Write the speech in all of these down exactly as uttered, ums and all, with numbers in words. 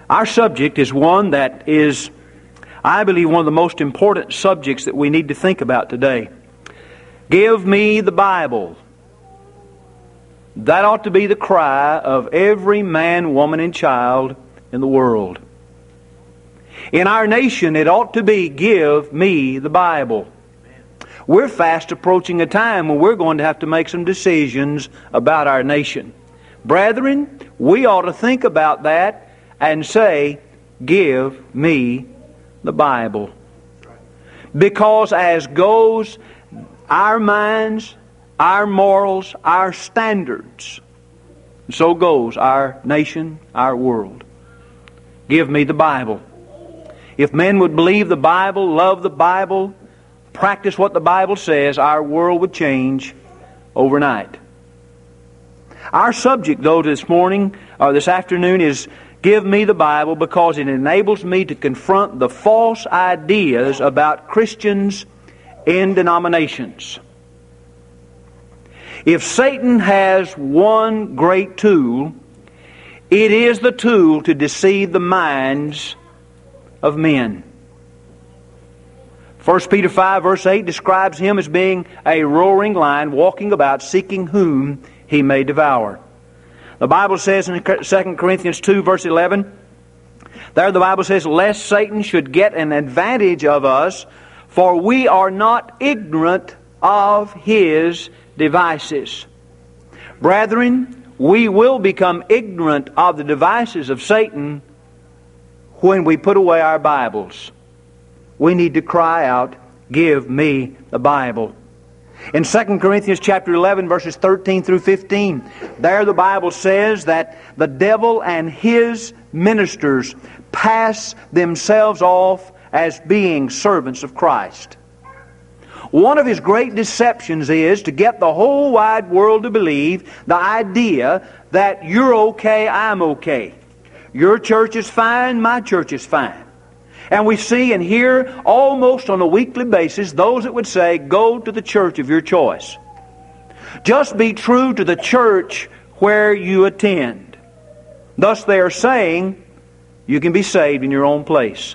Our subject is one that is, I believe, one of the most important subjects that we need to think about today. Give me the Bible. That ought to be the cry of every man, woman, and child in the world. In our nation, it ought to be, give me the Bible. We're fast approaching a time when we're going to have to make some decisions about our nation. Brethren, we ought to think about that and say, give me the Bible. Because as goes our minds, our morals, our standards, so goes our nation, our world. Give me the Bible. If men would believe the Bible, love the Bible, practice what the Bible says, our world would change overnight. Our subject, though, this morning or this afternoon is give me the Bible, because it enables me to confront the false ideas about Christians in denominations. If Satan has one great tool, it is the tool to deceive the minds of men. First Peter five verse eight describes him as being a roaring lion walking about seeking whom he may devour. The Bible says in Second Corinthians two verse eleven, there the Bible says, lest Satan should get an advantage of us, for we are not ignorant of his devices. Brethren, we will become ignorant of the devices of Satan when we put away our Bibles. We need to cry out, give me the Bible. In Second Corinthians chapter eleven, verses thirteen through fifteen, there the Bible says that the devil and his ministers pass themselves off as being servants of Christ. One of his great deceptions is to get the whole wide world to believe the idea that you're okay, I'm okay. Your church is fine, my church is fine. And we see and hear almost on a weekly basis those that would say, go to the church of your choice. Just be true to the church where you attend. Thus they are saying, you can be saved in your own place.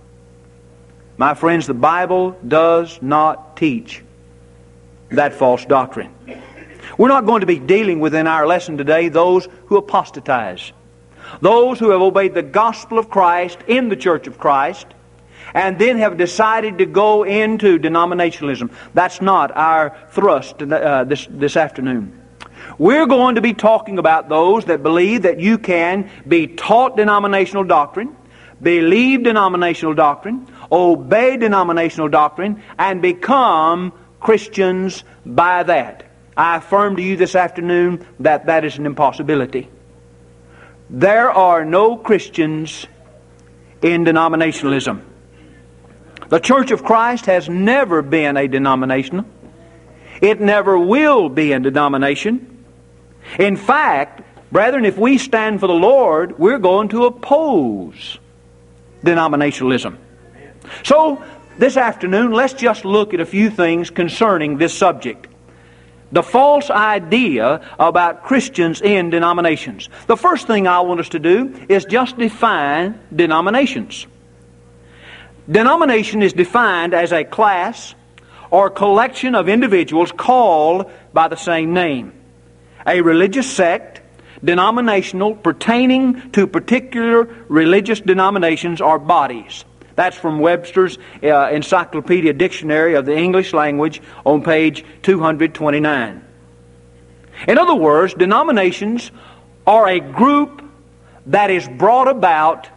My friends, the Bible does not teach that false doctrine. We're not going to be dealing with in our lesson today those who apostatize. Those who have obeyed the gospel of Christ in the church of Christ and then have decided to go into denominationalism. That's not our thrust uh, this, this afternoon. We're going to be talking about those that believe that you can be taught denominational doctrine, believe denominational doctrine, obey denominational doctrine, and become Christians by that. I affirm to you this afternoon that that is an impossibility. There are no Christians in denominationalism. The Church of Christ has never been a denomination. It never will be a denomination. In fact, brethren, if we stand for the Lord, we're going to oppose denominationalism. So, this afternoon, let's just look at a few things concerning this subject. The false idea about Christians in denominations. The first thing I want us to do is just define denominations. Denomination is defined as a class or collection of individuals called by the same name. A religious sect, denominational, pertaining to particular religious denominations or bodies. That's from Webster's uh, Encyclopedia Dictionary of the English Language on page two hundred twenty-nine. In other words, denominations are a group that is brought about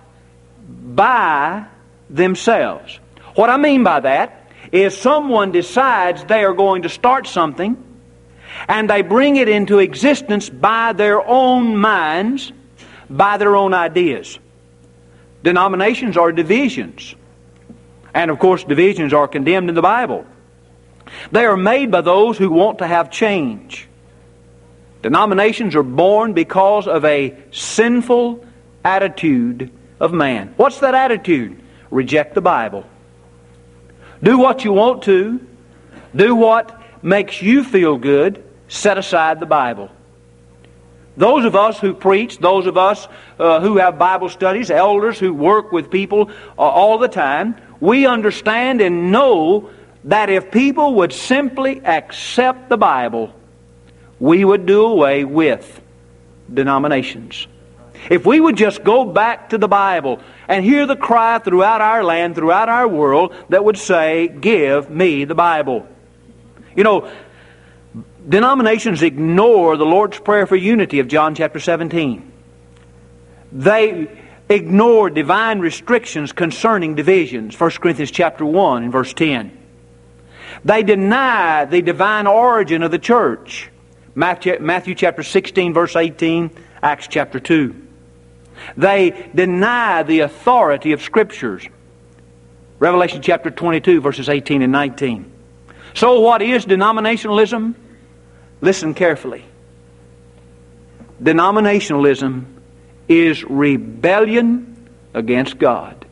by themselves. What I mean by that is someone decides they are going to start something and they bring it into existence by their own minds, by their own ideas. Denominations are divisions. And of course, divisions are condemned in the Bible. They are made by those who want to have change. Denominations are born because of a sinful attitude of man. What's that attitude? Reject the Bible. Do what you want to. Do what makes you feel good. Set aside the Bible. Those of us who preach, those of us uh, who have Bible studies, elders who work with people uh, all the time, we understand and know that if people would simply accept the Bible, we would do away with denominations. If we would just go back to the Bible and hear the cry throughout our land, throughout our world, that would say, "Give me the Bible." You know, denominations ignore the Lord's Prayer for unity of John chapter seventeen. They ignore divine restrictions concerning divisions, First Corinthians chapter one and verse ten. They deny the divine origin of the church, Matthew chapter sixteen verse eighteen, Acts chapter two. They deny the authority of Scriptures, Revelation chapter twenty-two verses eighteen and nineteen. So what is denominationalism? Listen carefully. Denominationalism is rebellion against God.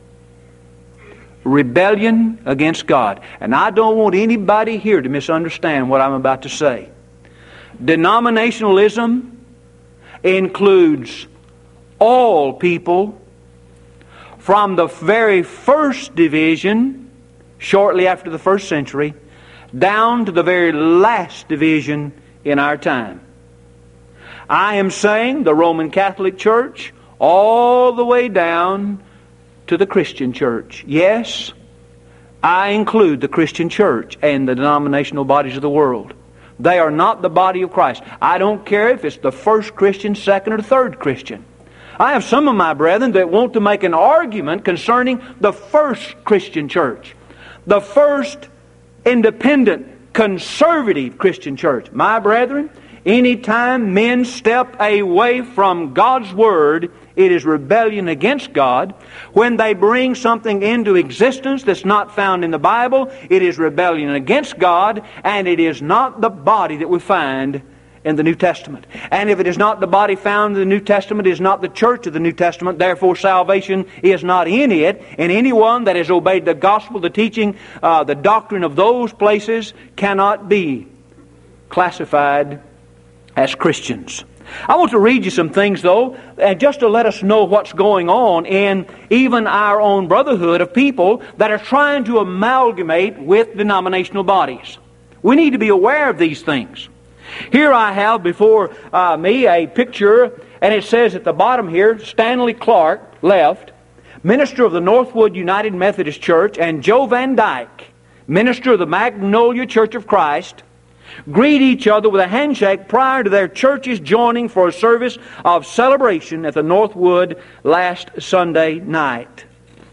Rebellion against God. And I don't want anybody here to misunderstand what I'm about to say. Denominationalism includes all people from the very first division, shortly after the first century, down to the very last division in our time. I am saying the Roman Catholic Church all the way down to the Christian Church. Yes, I include the Christian Church and the denominational bodies of the world. They are not the body of Christ. I don't care if it's the first Christian, second, or third Christian. I have some of my brethren that want to make an argument concerning the first Christian church, the first independent, conservative Christian church. My brethren, anytime men step away from God's Word, it is rebellion against God. When they bring something into existence that's not found in the Bible, it is rebellion against God, and it is not the body that we find in the New Testament. And if it is not the body found in the New Testament, it is not the church of the New Testament. Therefore, salvation is not in it. And anyone that has obeyed the gospel, the teaching, uh, the doctrine of those places cannot be classified as Christians. I want to read you some things, though, and just to let us know what's going on in even our own brotherhood of people that are trying to amalgamate with denominational bodies. We need to be aware of these things. Here I have before uh, me a picture, and it says at the bottom here, Stanley Clark, left, minister of the Northwood United Methodist Church, and Joe Van Dyke, minister of the Magnolia Church of Christ, greet each other with a handshake prior to their churches joining for a service of celebration at the Northwood last Sunday night.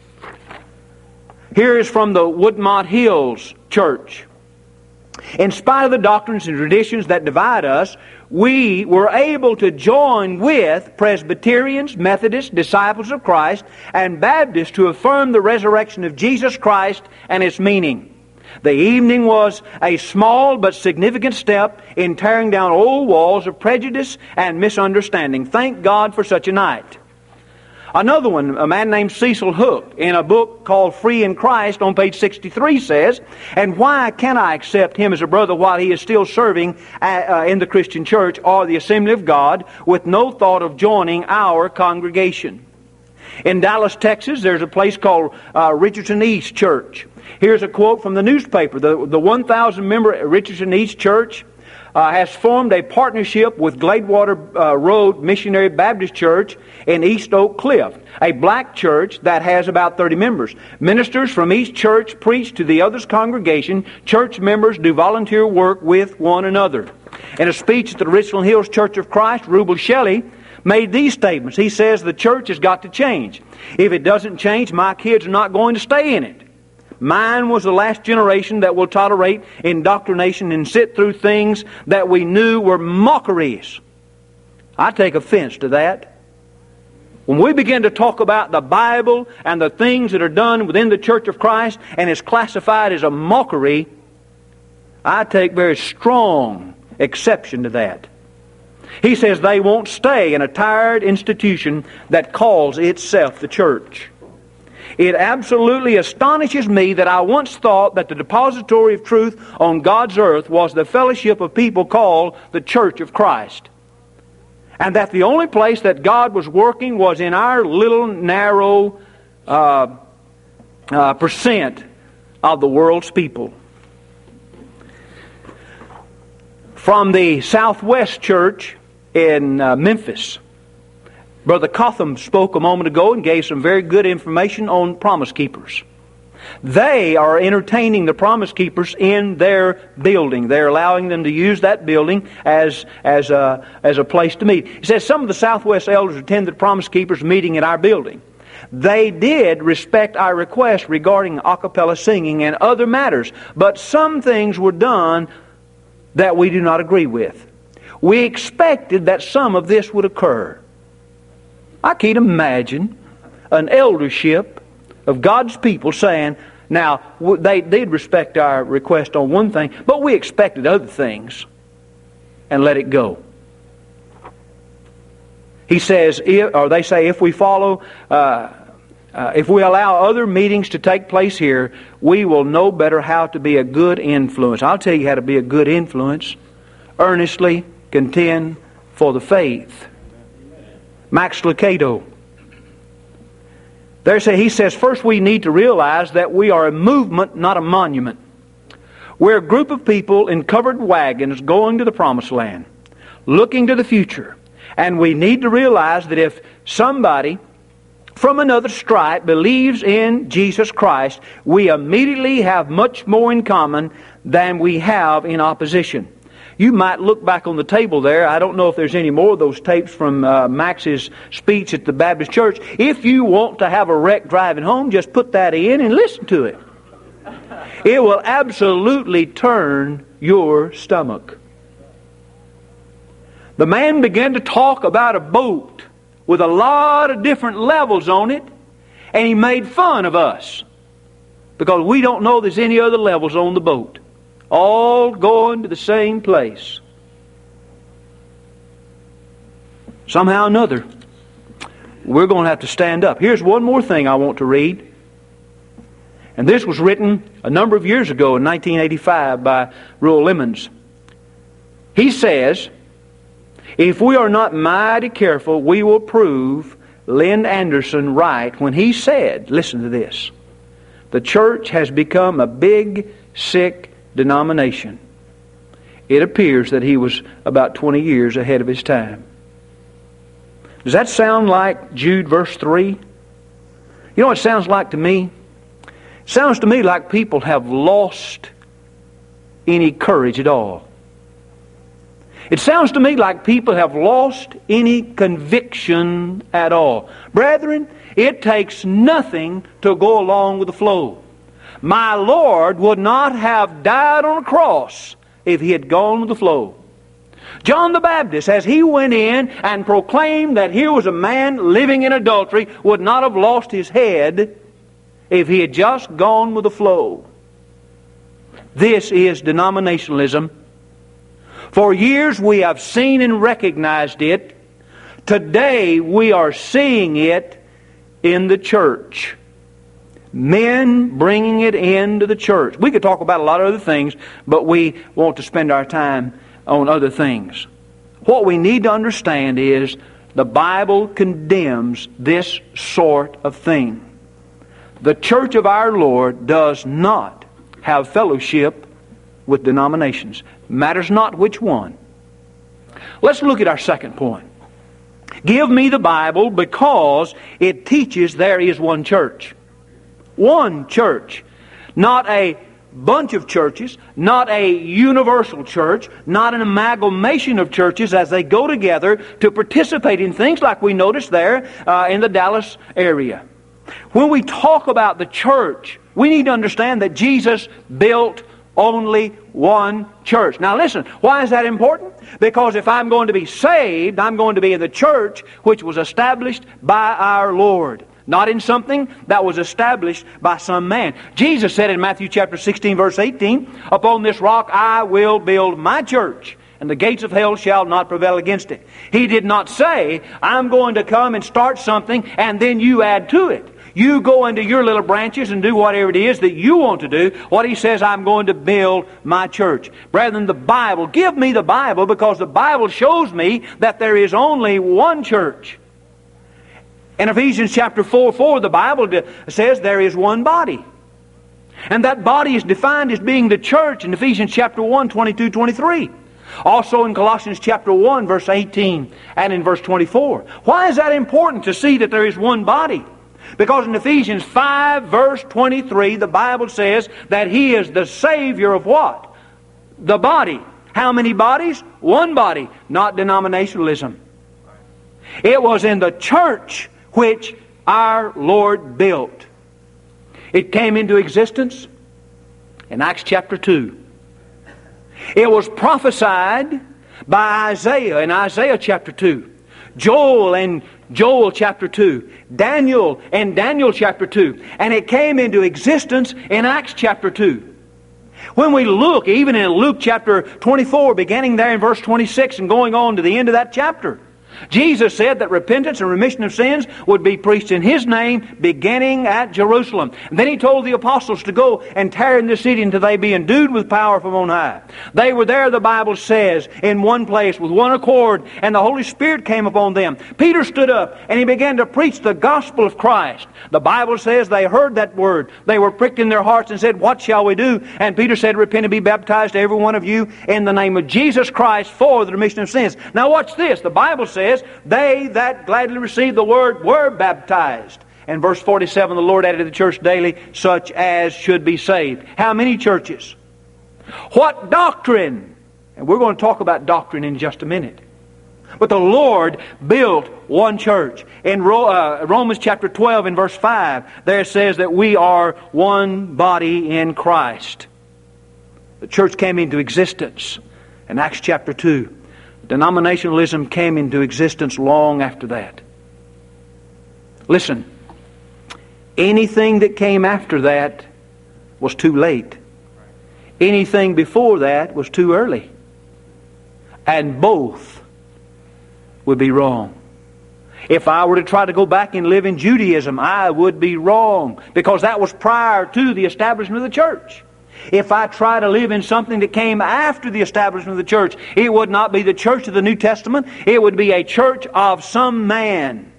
Here is from the Woodmont Hills Church. In spite of the doctrines and traditions that divide us, we were able to join with Presbyterians, Methodists, Disciples of Christ, and Baptists to affirm the resurrection of Jesus Christ and its meaning. The evening was a small but significant step in tearing down old walls of prejudice and misunderstanding. Thank God for such a night. Another one, a man named Cecil Hook, in a book called Free in Christ on page sixty-three says, "And why can I accept him as a brother while he is still serving uh, in the Christian church or the Assembly of God with no thought of joining our congregation?" In Dallas, Texas, there's a place called uh, Richardson East Church. Here's a quote from the newspaper. The, the one thousand member Richardson East Church Uh, has formed a partnership with Gladewater uh, Road Missionary Baptist Church in East Oak Cliff, a black church that has about thirty members. Ministers from each church preach to the other's congregation. Church members do volunteer work with one another. In a speech at the Richland Hills Church of Christ, Rubel Shelley made these statements. He says, "The church has got to change. If it doesn't change, my kids are not going to stay in it. Mine was the last generation that will tolerate indoctrination and sit through things that we knew were mockeries." I take offense to that. When we begin to talk about the Bible and the things that are done within the Church of Christ and is classified as a mockery, I take very strong exception to that. He says they won't stay in a tired institution that calls itself the church. It absolutely astonishes me that I once thought that the depository of truth on God's earth was the fellowship of people called the Church of Christ. And that the only place that God was working was in our little narrow uh, uh, percent of the world's people. From the Southwest Church in uh, Memphis, Brother Cotham spoke a moment ago and gave some very good information on Promise Keepers. They are entertaining the Promise Keepers in their building. They're allowing them to use that building as as a, as a place to meet. He says some of the Southwest elders attended the Promise Keepers meeting at our building. They did respect our request regarding a cappella singing and other matters, but some things were done that we do not agree with. We expected that some of this would occur. I can't imagine an eldership of God's people saying, now, they did respect our request on one thing, but we expected other things, and let it go. He says, or they say, if we follow, uh, uh, if we allow other meetings to take place here, we will know better how to be a good influence. I'll tell you how to be a good influence. Earnestly contend for the faith. Max Lucado. There say, he says, first we need to realize that we are a movement, not a monument. We're a group of people in covered wagons going to the promised land, looking to the future. And we need to realize that if somebody from another stripe believes in Jesus Christ, we immediately have much more in common than we have in opposition. You might look back on the table there. I don't know if there's any more of those tapes from uh, Max's speech at the Baptist Church. If you want to have a wreck driving home, just put that in and listen to it. It will absolutely turn your stomach. The man began to talk about a boat with a lot of different levels on it, and he made fun of us because we don't know there's any other levels on the boat. All going to the same place. Somehow or another, we're going to have to stand up. Here's one more thing I want to read. And this was written a number of years ago in nineteen eighty-five by Ruel Lemons. He says, if we are not mighty careful, we will prove Lynn Anderson right when he said, listen to this, the church has become a big, sick denomination. It appears that he was about twenty years ahead of his time. Does that sound like Jude verse three? You know what it sounds like to me? It sounds to me like people have lost any courage at all. It sounds to me like people have lost any conviction at all. Brethren, it takes nothing to go along with the flow. My Lord would not have died on a cross if He had gone with the flow. John the Baptist, as he went in and proclaimed that here was a man living in adultery, would not have lost his head if he had just gone with the flow. This is denominationalism. For years we have seen and recognized it. Today we are seeing it in the church. Men bringing it into the church. We could talk about a lot of other things, but we want to spend our time on other things. What we need to understand is the Bible condemns this sort of thing. The church of our Lord does not have fellowship with denominations. Matters not which one. Let's look at our second point. Give me the Bible because it teaches there is one church. One church. Not a bunch of churches, not a universal church, not an amalgamation of churches as they go together to participate in things like we noticed there uh, in the Dallas area. When we talk about the church, we need to understand that Jesus built only one church. Now listen, why is that important? Because if I'm going to be saved, I'm going to be in the church which was established by our Lord. Not in something that was established by some man. Jesus said in Matthew chapter sixteen verse eighteen, upon this rock I will build my church, and the gates of hell shall not prevail against it. He did not say, I'm going to come and start something and then you add to it. You go into your little branches and do whatever it is that you want to do. What He says, I'm going to build my church. Brethren, the Bible, give me the Bible, because the Bible shows me that there is only one church. In Ephesians chapter four, four, the Bible says there is one body. And that body is defined as being the church in Ephesians chapter one, twenty-two, twenty-three. Also in Colossians chapter one, verse eighteen and in verse twenty-four. Why is that important to see that there is one body? Because in Ephesians five, verse twenty-three, the Bible says that He is the Savior of what? The body. How many bodies? One body, not denominationalism. It was in the church which our Lord built. It came into existence in Acts chapter two. It was prophesied by Isaiah in Isaiah chapter two. Joel in Joel chapter two. Daniel in Daniel chapter two. And it came into existence in Acts chapter two. When we look, even in Luke chapter twenty-four, beginning there in verse twenty-six and going on to the end of that chapter, Jesus said that repentance and remission of sins would be preached in His name, beginning at Jerusalem. And then He told the apostles to go and tarry in the city until they be endued with power from on high. They were there, the Bible says, in one place with one accord, and the Holy Spirit came upon them. Peter stood up and he began to preach the gospel of Christ. The Bible says they heard that word. They were pricked in their hearts and said, "What shall we do?" And Peter said, "Repent and be baptized, every one of you, in the name of Jesus Christ for the remission of sins." Now watch this. The Bible says, they that gladly received the word were baptized. And verse forty-seven, the Lord added to the church daily such as should be saved. How many churches? What doctrine? And we're going to talk about doctrine in just a minute. But the Lord built one church. In Romans chapter twelve in verse five, there it says that we are one body in Christ. The church came into existence in Acts chapter two. Denominationalism came into existence long after that. Listen, anything that came after that was too late. Anything before that was too early. And both would be wrong. If I were to try to go back and live in Judaism, I would be wrong, because that was prior to the establishment of the church. If I try to live in something that came after the establishment of the church, it would not be the church of the New Testament. It would be a church of some man.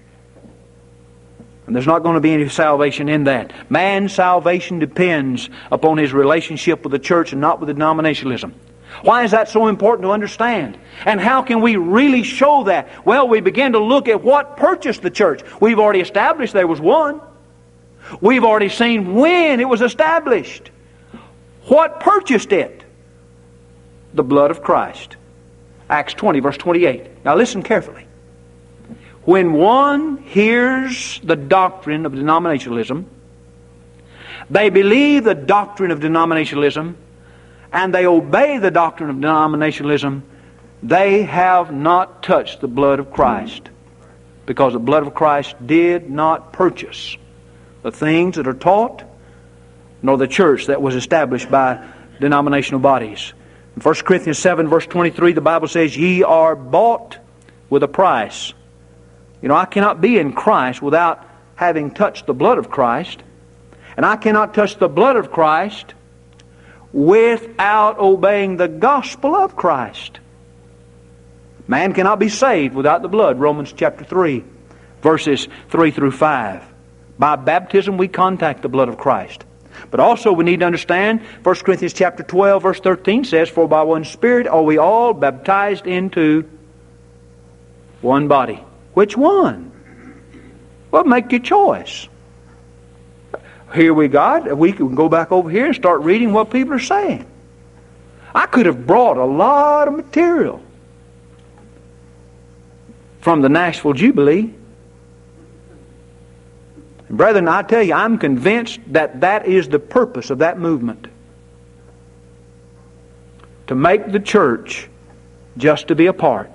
And there's not going to be any salvation in that. Man's salvation depends upon his relationship with the church and not with denominationalism. Why is that so important to understand? And how can we really show that? Well, we begin to look at what purchased the church. We've already established there was one. We've already seen when it was established. What purchased it? The blood of Christ. Acts twenty, verse twenty-eight. Now listen carefully. When one hears the doctrine of denominationalism, they believe the doctrine of denominationalism, and they obey the doctrine of denominationalism, they have not touched the blood of Christ. Because the blood of Christ did not purchase the things that are taught, nor the church that was established by denominational bodies. In First Corinthians seven, verse twenty-three, the Bible says, "Ye are bought with a price." You know, I cannot be in Christ without having touched the blood of Christ. And I cannot touch the blood of Christ without obeying the gospel of Christ. Man cannot be saved without the blood. Romans chapter three, verses three through five. By baptism we contact the blood of Christ. But also we need to understand, First Corinthians chapter twelve, verse thirteen says, "For by one Spirit are we all baptized into one body." Which one? Well, make your choice. Here we got, we can go back over here and start reading what people are saying. I could have brought a lot of material from the Nashville Jubilee. And brethren, I tell you, I'm convinced that that is the purpose of that movement. To make the church just to be a part.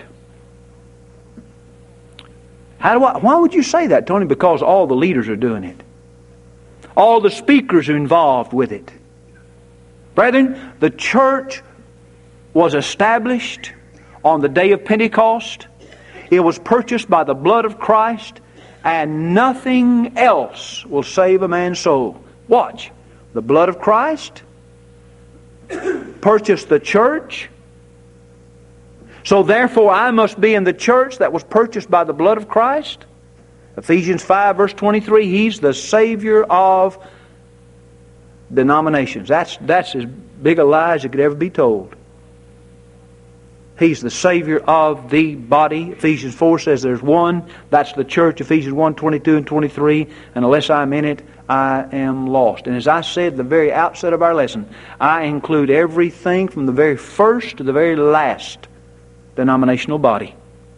How do I, why would you say that, Tony? Because all the leaders are doing it. All the speakers are involved with it. Brethren, the church was established on the day of Pentecost. It was purchased by the blood of Christ. and nothing else will save a man's soul. Watch. The blood of Christ purchased the church. So therefore I must be in the church that was purchased by the blood of Christ. Ephesians five verse twenty-three, He's the Savior of denominations. That's, that's as big a lie as it could ever be told. He's the Savior of the body. Ephesians four says there's one. That's the church. Ephesians one, twenty-two and twenty-three. And unless I'm in it, I am lost. And as I said at the very outset of our lesson, I include everything from the very first to the very last denominational body.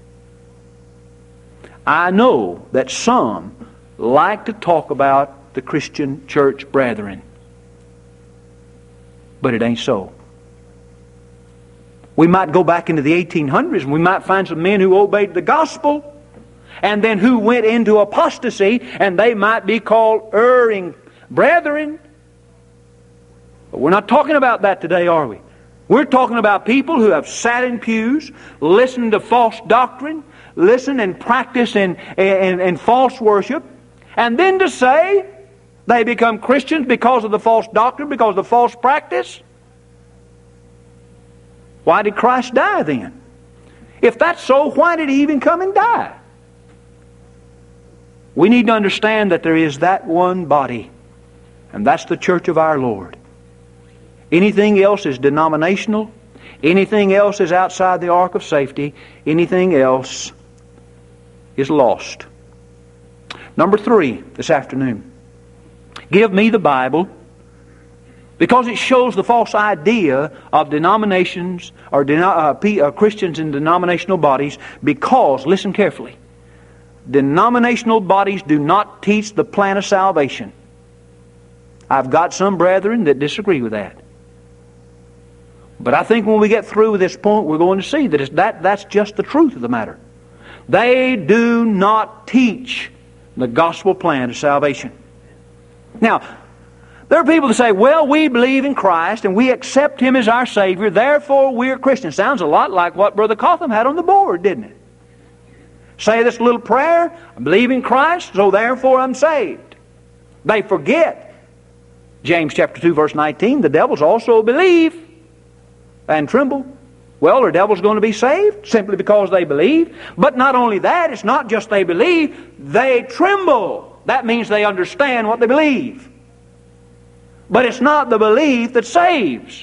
I know that some like to talk about the Christian church brethren. But it ain't so. We might go back into the eighteen hundreds and we might find some men who obeyed the gospel and then who went into apostasy, and they might be called erring brethren. But we're not talking about that today, are we? We're talking about people who have sat in pews, listened to false doctrine, listened and practiced in, in, in false worship, and then to say they become Christians because of the false doctrine, because of the false practice. Why did Christ die then? If that's so, why did He even come and die? We need to understand that there is that one body, and that's the church of our Lord. Anything else is denominational. Anything else is outside the ark of safety. Anything else is lost. Number three this afternoon. Give me the Bible, because it shows the false idea of denominations or deno- uh, P- uh, Christians in denominational bodies. Because, listen carefully, denominational bodies do not teach the plan of salvation. I've got some brethren that disagree with that. But I think when we get through with this point, we're going to see that, it's that that's just the truth of the matter. They do not teach the gospel plan of salvation. Now, there are people that say, well, we believe in Christ and we accept Him as our Savior, therefore we're Christians. Sounds a lot like what Brother Cotham had on the board, didn't it? Say this little prayer, I believe in Christ, so therefore I'm saved. They forget, James chapter two verse nineteen, the devils also believe and tremble. Well, are devils going to be saved simply because they believe? But not only that, it's not just they believe, they tremble. That means they understand what they believe. But it's not the belief that saves.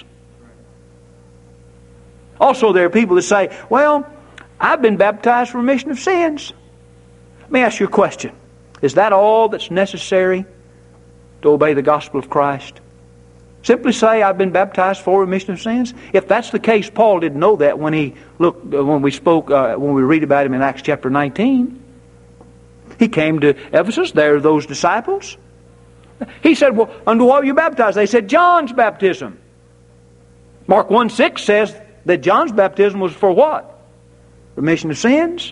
Also, there are people that say, well, I've been baptized for remission of sins. Let me ask you a question. Is that all that's necessary to obey the gospel of Christ? Simply say, I've been baptized for remission of sins? If that's the case, Paul didn't know that when he looked, when we spoke, uh, when we read about him in Acts chapter nineteen. He came to Ephesus. There are those disciples. He said, well, under what were you baptized? They said, John's baptism. Mark one six says that John's baptism was for what? Remission of sins.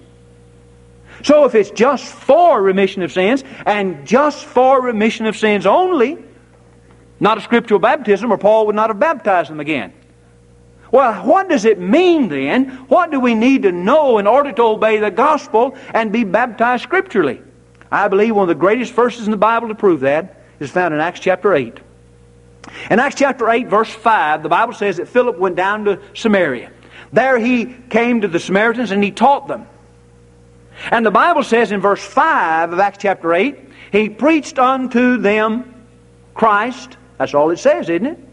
So if it's just for remission of sins, and just for remission of sins only, not a scriptural baptism, or Paul would not have baptized them again. Well, what does it mean then? What do we need to know in order to obey the gospel and be baptized scripturally? I believe one of the greatest verses in the Bible to prove that is found in Acts chapter eight. In Acts chapter eight, verse five, the Bible says that Philip went down to Samaria. There he came to the Samaritans and he taught them. And the Bible says in verse five of Acts chapter eight, he preached unto them Christ. That's all it says, isn't it?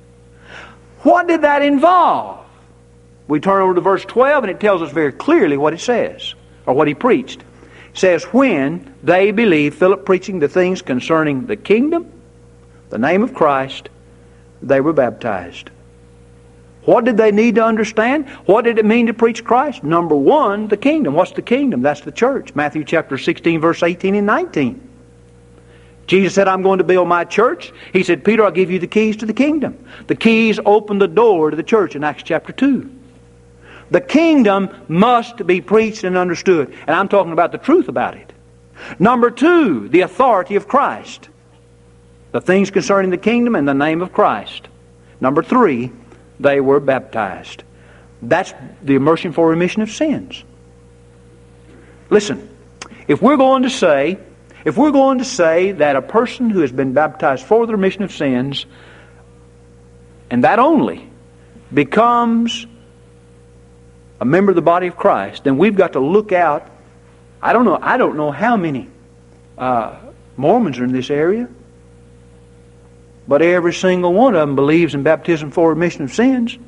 What did that involve? We turn over to verse twelve and it tells us very clearly what it says, or what he preached. It says, when they believed, Philip preaching the things concerning the kingdom, the name of Christ, they were baptized. What did they need to understand? What did it mean to preach Christ? Number one, the kingdom. What's the kingdom? That's the church. Matthew chapter sixteen, verse eighteen and nineteen. Jesus said, I'm going to build my church. He said, Peter, I'll give you the keys to the kingdom. The keys open the door to the church in Acts chapter two. The kingdom must be preached and understood. And I'm talking about the truth about it. Number two, the authority of Christ. The things concerning the kingdom and the name of Christ. Number three, they were baptized. That's the immersion for remission of sins. Listen, if we're going to say, if we're going to say that a person who has been baptized for the remission of sins, and that only, becomes a member of the body of Christ, then we've got to look out. I don't know. I don't know how many uh, Mormons are in this area, but every single one of them believes in baptism for remission of sins.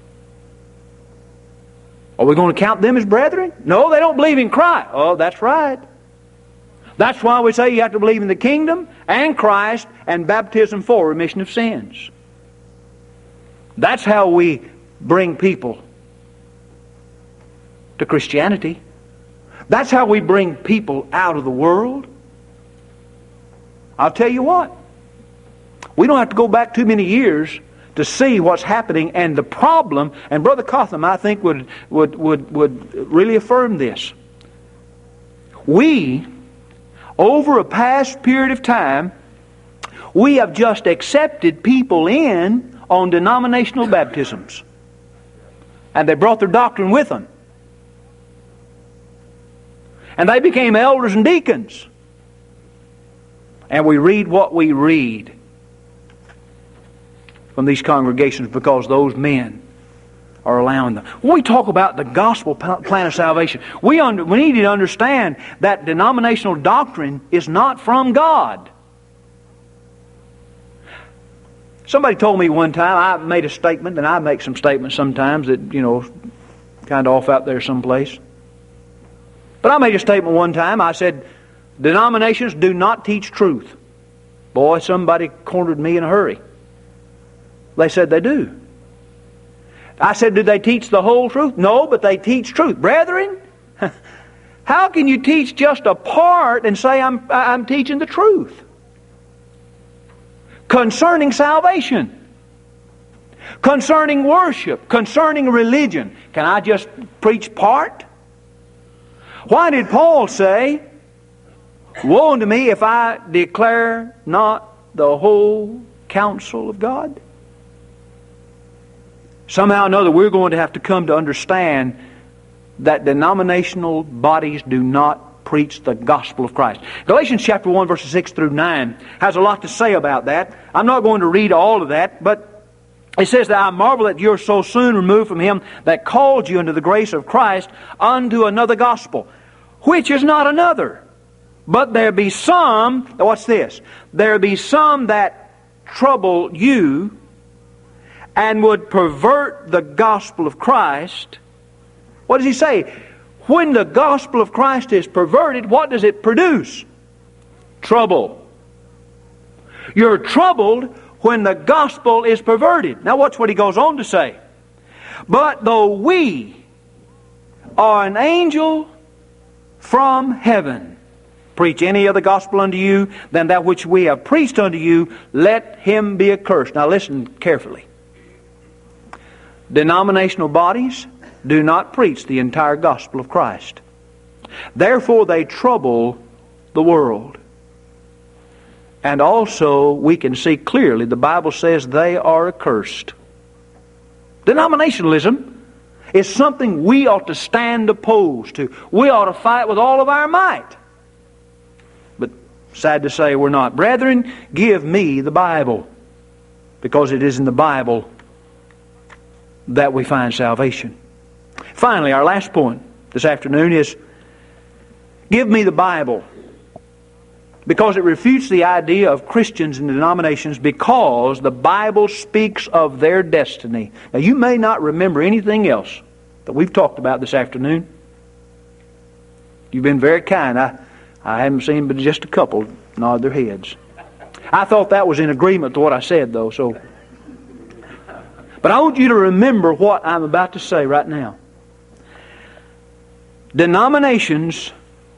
Are we going to count them as brethren? No, they don't believe in Christ. Oh, that's right. That's why we say you have to believe in the kingdom and Christ and baptism for remission of sins. That's how we bring people to Christianity. That's how we bring people out of the world. I'll tell you what. We don't have to go back too many years to see what's happening and the problem. And Brother Cotham, I think, would, would, would, would really affirm this. We, over a past period of time, we have just accepted people in on denominational baptisms. And they brought their doctrine with them. And they became elders and deacons. And we read what we read from these congregations because those men are allowing them. When we talk about the gospel plan of salvation, we, under, we need to understand that denominational doctrine is not from God. Somebody told me one time, I made a statement, and I make some statements sometimes that, you know, kind of off out there someplace. But I made a statement one time. I said, denominations do not teach truth. Boy, somebody cornered me in a hurry. They said they do. I said, do they teach the whole truth? No, but they teach truth. Brethren, how can you teach just a part and say I'm, I'm teaching the truth? Concerning salvation, concerning worship, concerning religion, can I just preach part? Why did Paul say, woe unto me if I declare not the whole counsel of God? Somehow or another, we're going to have to come to understand that denominational bodies do not preach the gospel of Christ. Galatians chapter one, verses six through nine has a lot to say about that. I'm not going to read all of that, but it says that I marvel that you're so soon removed from him that called you into the grace of Christ unto another gospel, which is not another. But there be some, what's this? There be some that trouble you and would pervert the gospel of Christ. What does he say? When the gospel of Christ is perverted, what does it produce? Trouble. You're troubled when the gospel is perverted. Now watch what he goes on to say. But though we are an angel from heaven preach any other gospel unto you than that which we have preached unto you, let him be accursed. Now listen carefully. Denominational bodies do not preach the entire gospel of Christ. Therefore they trouble the world. And also we can see clearly the Bible says they are accursed. Denominationalism is something we ought to stand opposed to. We ought to fight with all of our might. But sad to say we're not. Brethren, give me the Bible, because it is in the Bible that we find salvation. Finally, our last point this afternoon is, give me the Bible, because it refutes the idea of Christians and denominations, because the Bible speaks of their destiny. Now, you may not remember anything else that we've talked about this afternoon. You've been very kind. I, I haven't seen but just a couple nod their heads. I thought that was in agreement to what I said, though. So, but I want you to remember what I'm about to say right now. Denominations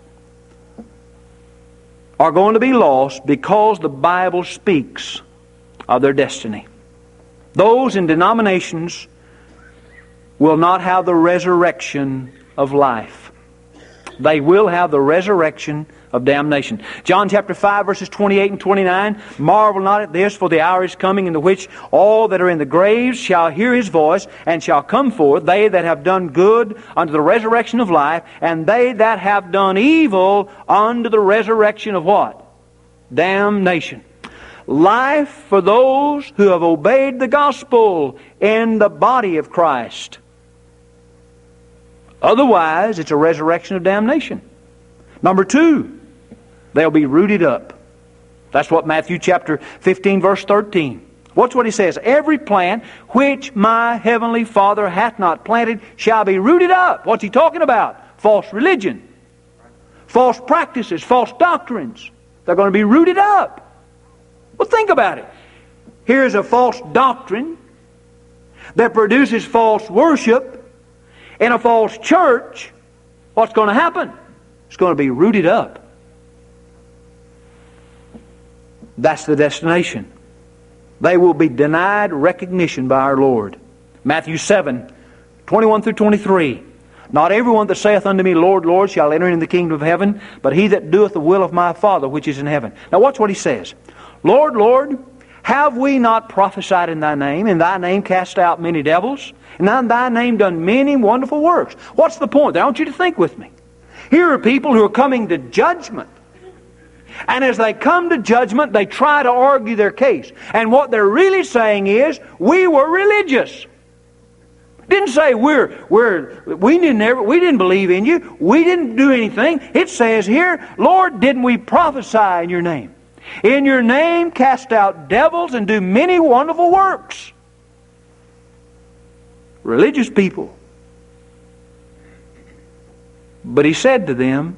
are going to be lost because the Bible speaks of their destiny. Those in denominations will not have the resurrection of life. They will have the resurrection of damnation. John chapter five, verses twenty-eight and twenty-nine. Marvel not at this, for the hour is coming in the which all that are in the graves shall hear His voice, and shall come forth, they that have done good unto the resurrection of life, and they that have done evil unto the resurrection of what? Damnation. Life for those who have obeyed the gospel in the body of Christ. Otherwise, it's a resurrection of damnation. Number two, they'll be rooted up. That's what Matthew chapter fifteen, verse thirteen. Watch what he says. Every plant which my heavenly Father hath not planted shall be rooted up. What's he talking about? False religion. False practices, false doctrines. They're going to be rooted up. Well, think about it. Here's a false doctrine that produces false worship in a false church. What's going to happen? It's going to be rooted up. That's the destination. They will be denied recognition by our Lord. Matthew seven, twenty-one through twenty-three. Not everyone that saith unto me, Lord, Lord, shall enter into the kingdom of heaven, but he that doeth the will of my Father which is in heaven. Now watch what he says. Lord, Lord, have we not prophesied in Thy name? In Thy name cast out many devils? And in Thy name done many wonderful works? What's the point? I want you to think with me. Here are people who are coming to judgment. And as they come to judgment, they try to argue their case. And what they're really saying is, we were religious. Didn't say we're we're we didn't ever we didn't believe in you. We didn't do anything. It says here, Lord, didn't we prophesy in your name? In your name cast out devils and do many wonderful works. Religious people. But he said to them,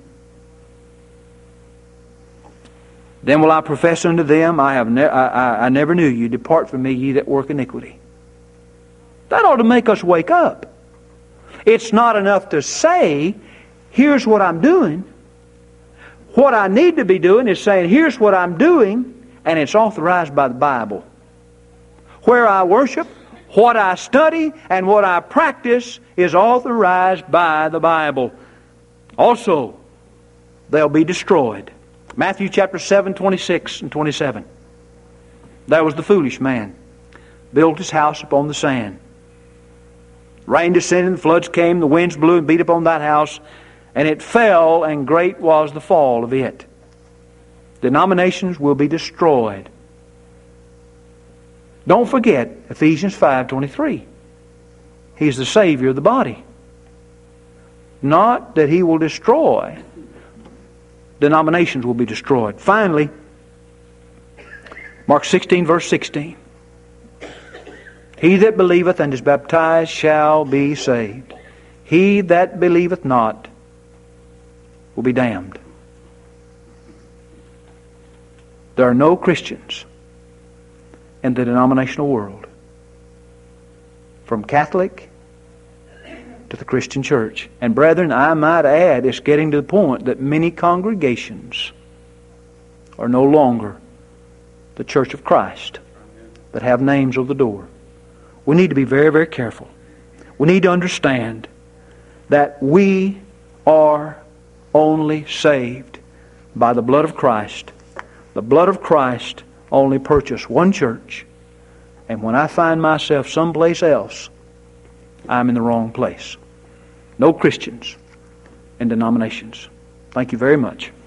then will I profess unto them, I have ne- I, I, I never knew you. Depart from me, ye that work iniquity. That ought to make us wake up. It's not enough to say, here's what I'm doing. What I need to be doing is saying, here's what I'm doing, and it's authorized by the Bible. Where I worship, what I study, and what I practice is authorized by the Bible. Also, they'll be destroyed. Matthew chapter seven, twenty-six and twenty-seven. That was the foolish man. Built his house upon the sand. Rain descended, the floods came, the winds blew and beat upon that house, and it fell, and great was the fall of it. Denominations will be destroyed. Don't forget Ephesians five twenty-three. He's the Savior of the body. Not that He will destroy. Denominations will be destroyed. Finally, Mark sixteen, verse sixteen. He that believeth and is baptized shall be saved. He that believeth not will be damned. There are no Christians in the denominational world, from Catholic to the Christian church. And brethren, I might add, it's getting to the point that many congregations are no longer the Church of Christ that have names on the door. We need to be very, very careful. We need to understand that we are only saved by the blood of Christ. The blood of Christ only purchased one church. And when I find myself someplace else, I'm in the wrong place. No Christians and denominations. Thank you very much.